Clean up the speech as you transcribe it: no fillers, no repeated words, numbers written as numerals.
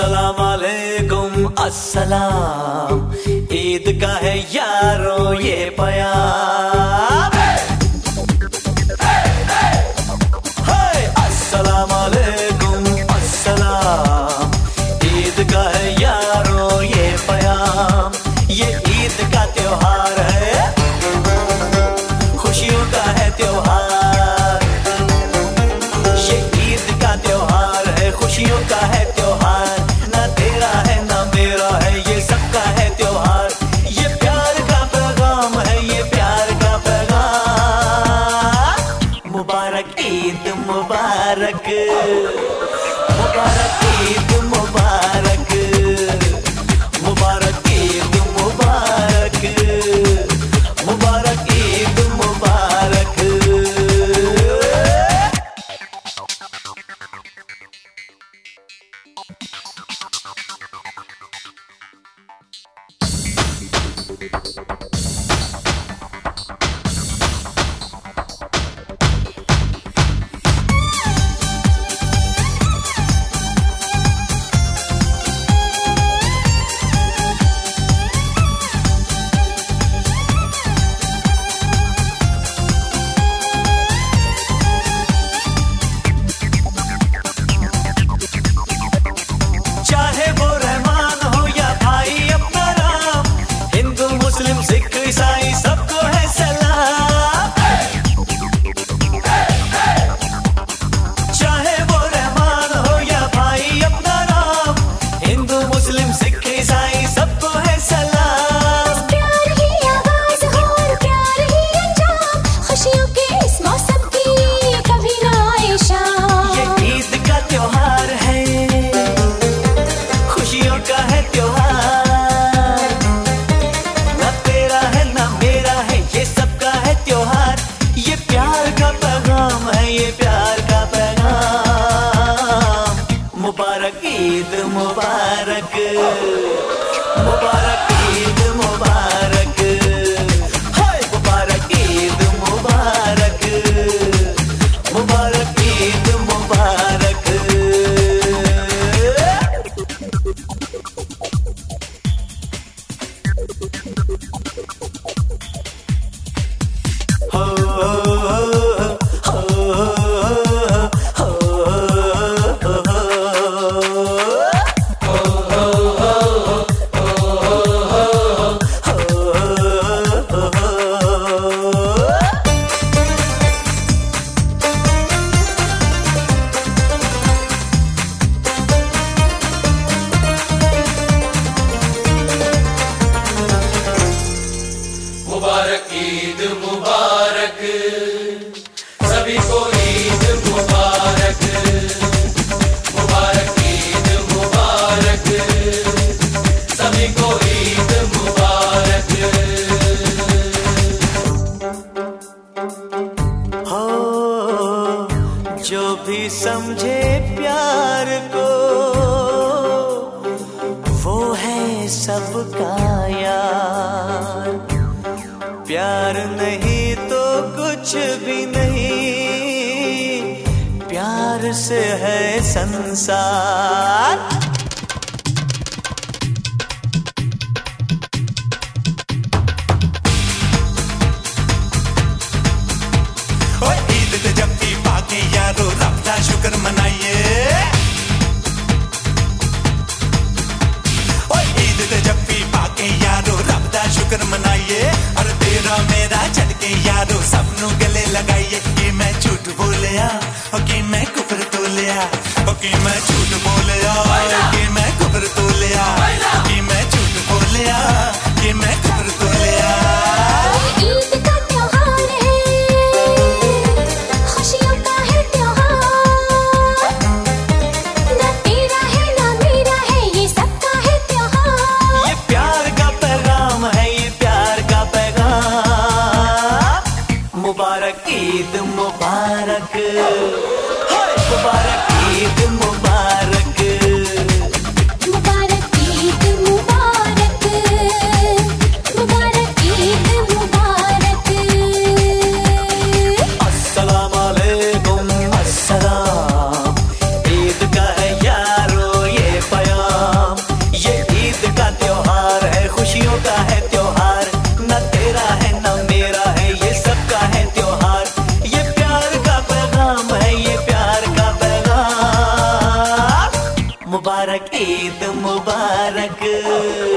अस्सलाम वालेकुम अस्सलाम, ईद का है यारो ये प्यार। अस्सलाम वालेकुम अस्सलाम, ईद का है यारो ये प्यार। ये ईद का त्योहार है, खुशियों का है त्योहार। ये ईद का त्योहार है, खुशियों का है त्योहार। ना तेरा है ना मेरा है, ये सबका है त्योहार। ये प्यार का पैगाम है, ये प्यार का पैगाम। मुबारक ईद मुबारक, मुबारक ईद मुबारक, मुबारक ईद मुबारक, मुबारक ईद मुबारक। चाहे वो रहमान हो या भाई अपना राम, हिंदू मुस्लिम सिख ईसाई सबको है सलाम। चाहे वो रहमान हो या भाई अपना राम, हिंदू मुस्लिम सिख ईसाई सबको है सलाम। प्यार ही आवाज हो और प्यार ही अंजाम, खुशियों के इस मौसम की कभी ना आए शाम। ये ईद का त्योहार है, खुशियों का है त्योहार। ना तेरा है ना मेरा है, ये सबका है त्योहार। ये प्यार का पैगाम है, ये प्यार का पैगाम। मुबारक ईद मुबारक, मुबारक ईद मुबारक, हाय मुबारक ईद मुबारक, मुबारक ईद मुबारक। हो हो हो मुबारक ईद मुबारक, सभी को ईद मुबारक। मुबारक ईद मुबारक, सभी को ईद मुबारक। हो जो भी समझे प्यार को, वो है सबका यार। प्यार नहीं तो कुछ भी नहीं, प्यार से है संसार। ओए ईद ते जब भी पाके यारो रब दा शुक्र मनाइए। ओए ईद ते जब भी पाके यारो रब दा शुक्र मनाइए। और तेरा मेरा चल के यारो सबनू गले लगाइए। कि मैं झूठ बोलिया और कि मैं कुफर तोलिया, और कि मैं झूठ बोलिया कि मैं कुफर तोलिया, कि मैं झूठ बोलिया कि मैं कुफर तोलिया। ईद का त्योहार है, खुशियों का है त्योहार। ना तेरा है ना मेरा है, ये सबका है त्योहार। ये प्यार का पैगाम है, ये प्यार का पैगाम। मुबारक ईद मुबारक, हाय मुबारक ईद मुबारक। मुबारक ईद मुबारक।